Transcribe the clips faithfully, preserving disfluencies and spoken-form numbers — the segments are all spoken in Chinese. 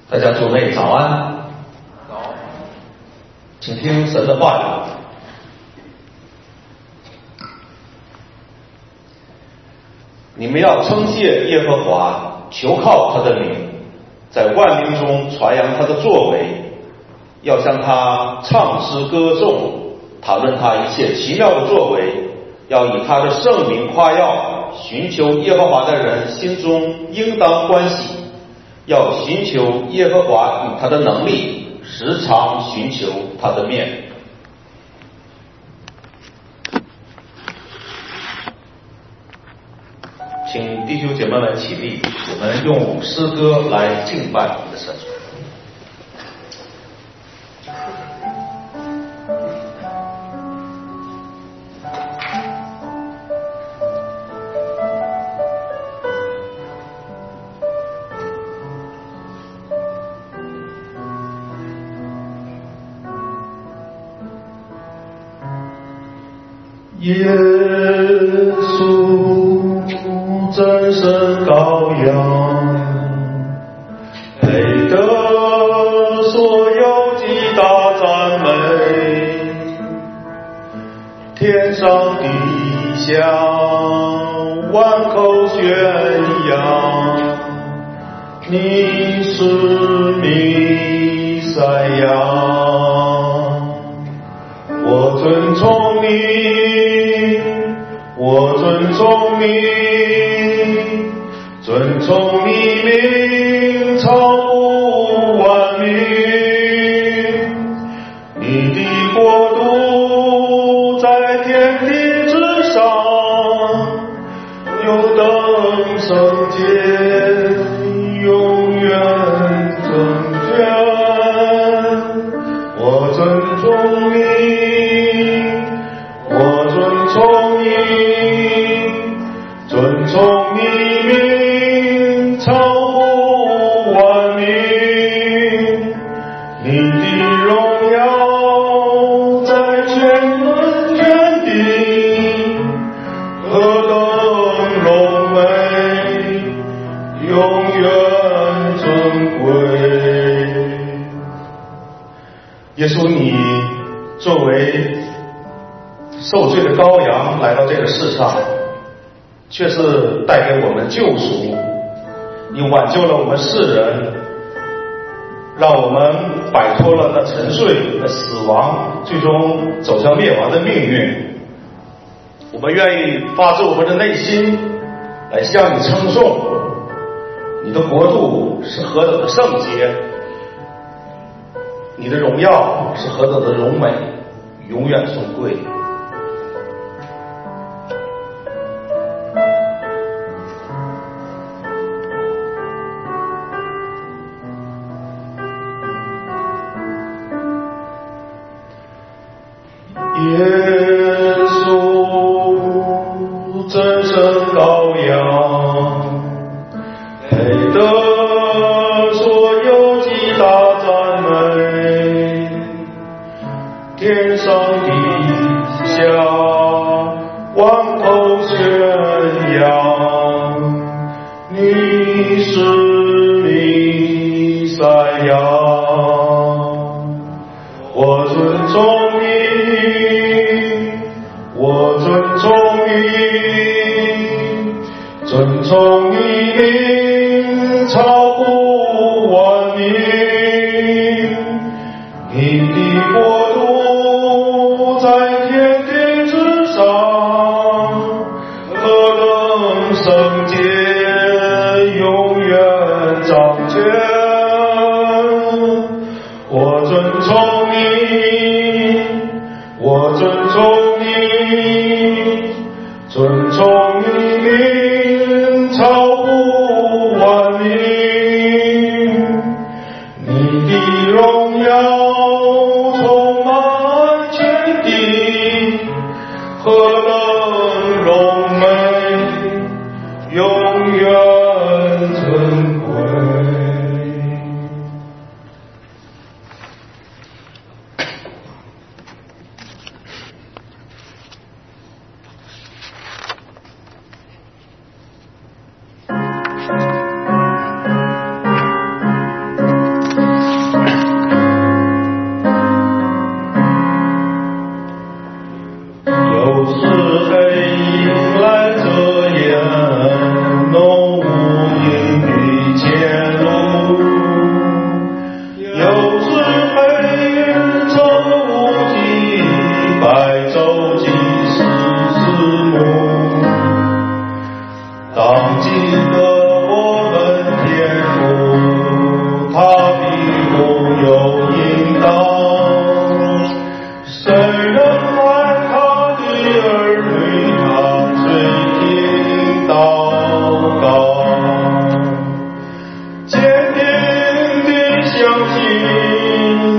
大家主内早安。早。请听神的话语。你们要称谢耶和华，求靠他的名，在万民中传扬他的作为，要向他唱诗歌颂，谈论他一切奇妙的作为，要以他的圣名夸耀。寻求耶和华的人心中应当欢喜，要寻求耶和华与他的能力，时常寻求他的面。请弟兄姐妹们起立，我们用诗歌来敬拜我们的神。 耶稣真是羔羊，配得所有极大赞美，天上地下万口宣扬，你是弥赛亚，我尊崇你，我尊崇你，尊崇你名超乎万民，你的国度在天地之上，有等圣洁，永远成全，我尊崇你，我尊崇你，尊崇你名超乎万民，你的荣耀在全人全地何等荣美，永远尊贵。耶稣，你作为受罪的羔羊来到这个世上，却是带给我们救赎，你挽救了我们世人，让我们摆脱了那沉睡的死亡，最终走向灭亡的命运。我们愿意发自我们的内心来向你称颂，你的国度是何等的圣洁，你的荣耀是何等的荣美，永远尊贵。耶稣真神羔羊，配得所有极大赞美，天上地下万口宣扬，你是弥赛亚，我尊崇你，我尊崇你，尊崇你名超乎万民，你的国度在天地之上，何等圣洁，永远掌权，我尊崇你，我尊崇你，尊崇你名超乎万民，你的荣耀充满全地，何等荣美，永远尊贵。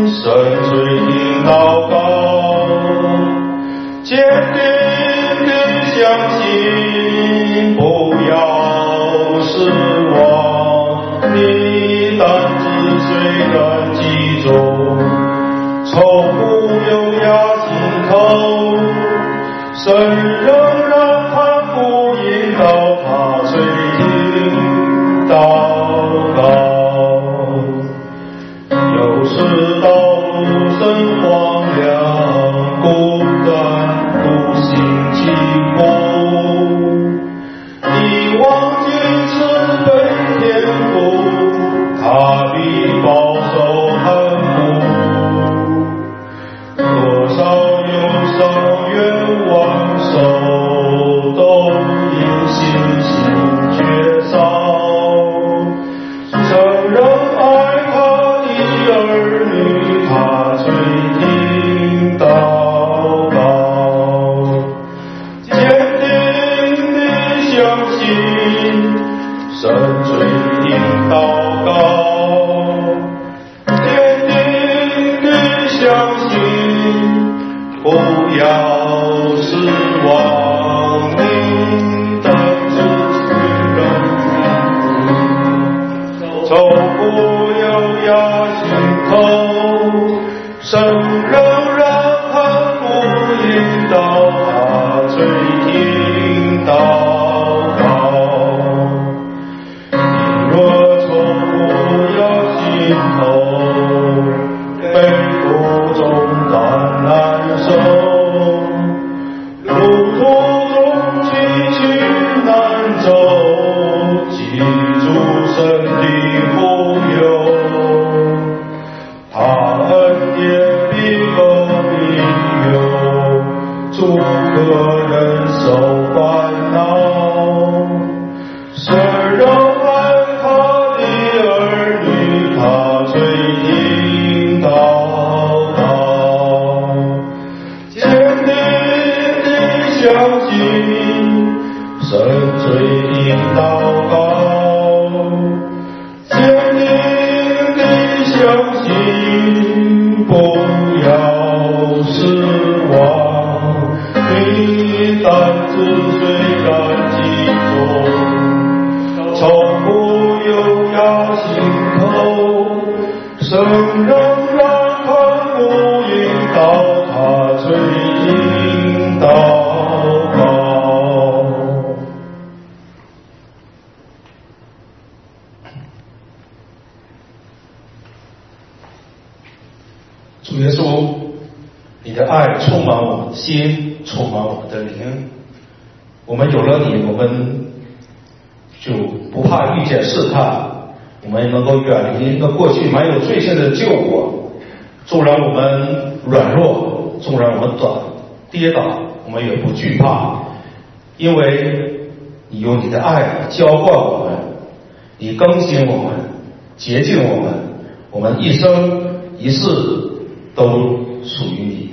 深垂听祷告，坚定地相信，不要失望，你担子虽然积重，愁苦又压心头，神仍然看顾引导他垂听祷告。有时道路深荒凉，孤单独行寂寞，你忘记慈悲天父，他必保守看顾。多少忧伤冤枉手，都因信心缺少，诚然爱他的儿女，他垂听祷告，坚定地相信，深垂听祷告，坚定地相信，不要失望，你的子孙愁苦又压心头，神仍然看顾引导他垂听祷告。你若愁苦要心头，背负重担难受，路途中崎岖难走，记住神的护佑，他恩典必够你有，足可忍受烦恼，神仍爱他的儿女，他垂听祷告，坚定地相信，深垂听祷告，坚定地相信，不要失望，你担子虽然积重，愁苦又压心头，神仍然看顾引导他垂听祷告。主耶稣，你的爱充满我们的心，充满我们的灵。我们有了你，我们就不怕遇见试探，我们能够远离那过去满有罪性的救我。纵然我们软弱，纵然我们短跌倒，我们也不惧怕，因为你用你的爱浇灌我们，你更新我们，洁净我们，我们一生一世都属于你。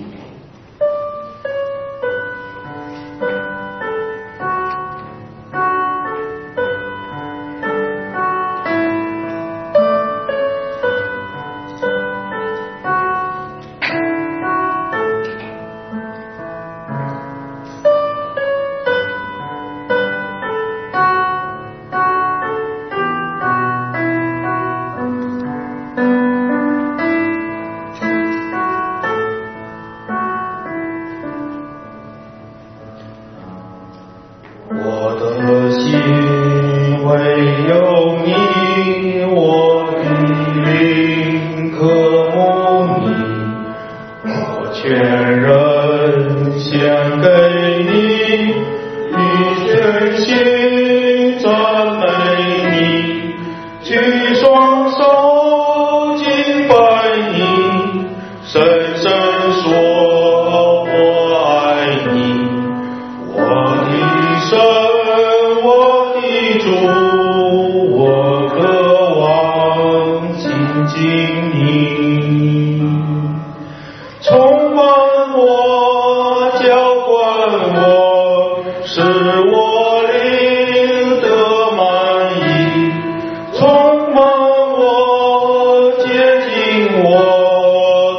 我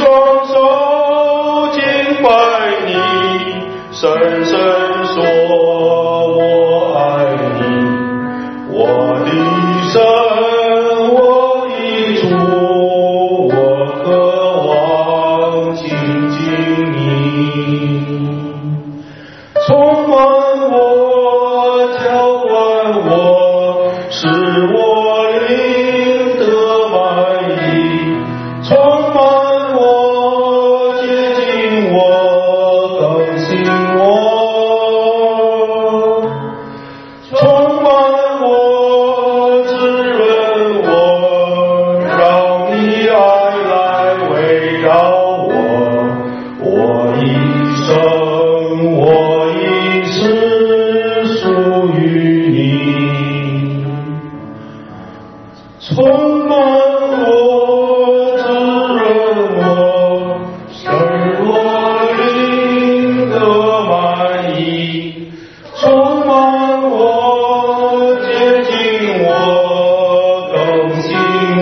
双手敬拜你，深深说我爱你，我的神，我的主，我渴望亲近你，充满我，浇灌我，使我灵得满溢，充满我，接近我，更新我，充满我，滋润我，让你爱来围绕我，我一生，我一世属于你，充满我，滋润我，使我灵得满溢，充满我，接近我，更新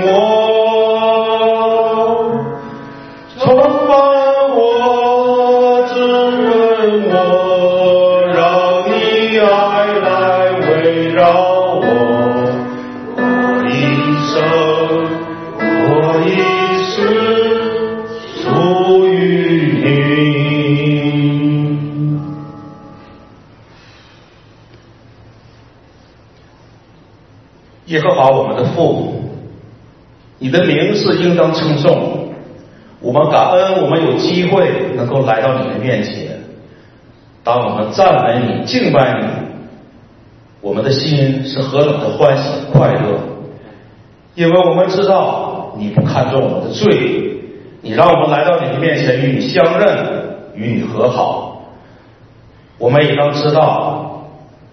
我，充满我，滋润我，让你爱来围绕我，我一生，我一世属于你。耶和华我们的父，你的名是应当称颂，我们感恩我们有机会能够来到你的面前。当我们赞美你、敬拜你，我们的心是何等的欢喜快乐，因为我们知道你不看重我们的罪，你让我们来到你的面前与你相认，与你和好。我们也当知道，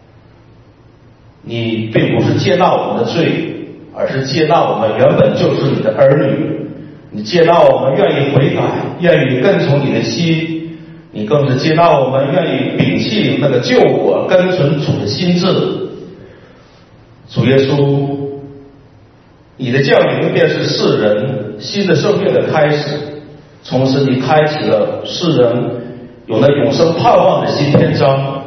你并不是接纳我们的罪，而是接纳我们原本就是你的儿女。你接纳我们愿意悔改，愿意跟从你的心，你更是接纳我们愿意摒弃那个救我跟随主的心智。主耶稣，你的降临便是世人新的生命的开始，从此你开启了世人有了永生盼望的新篇章。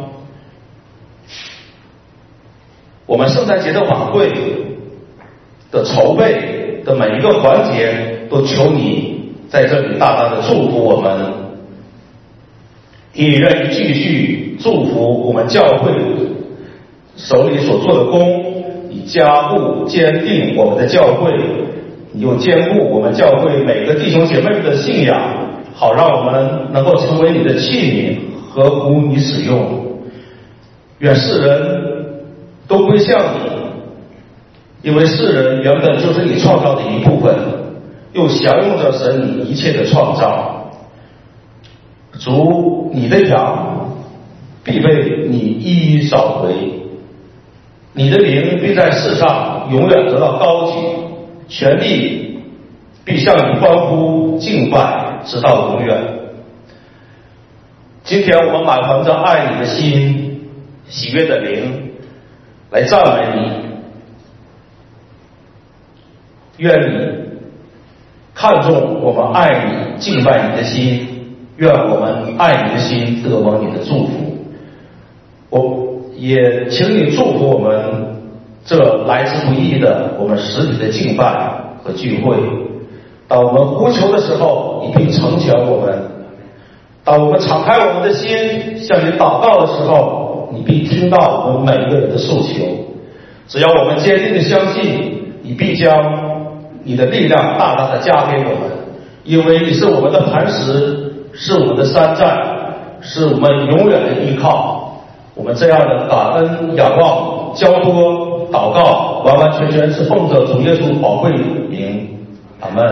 我们圣诞节的晚会的筹备的每一个环节，都求你在这里大大的祝福我们，你愿意继续祝福我们教会手里所做的工，你加固坚定我们的教会，你又坚固我们教会每个弟兄姐妹们的信仰，好让我们能够成为你的器皿，合乎你使用。愿世人都归向你，因为世人原本就是你创造的一部分，又享用着神你一切的创造。主，你的羊必被你一一找回，你的灵必在世上永远得到高举，全地必向你欢呼敬拜，直到永远。今天我们满怀着爱你的心，喜悦的灵来赞美你，愿你看重我们爱你敬拜你的心，愿我们爱你的心得蒙你的祝福。我也请你祝福我们这来之不易的我们实体的敬拜和聚会。当我们呼求的时候，你必成全我们；当我们敞开我们的心向你祷告的时候，你必听到我们每一个人的诉求。只要我们坚定的相信，你必将你的力量大大的加给我们，因为你是我们的磐石，是我们的山寨，是我们永远的依靠。我们这样的感恩、仰望、交托、祷告，完完全全是奉着主耶稣宝贵名。阿们。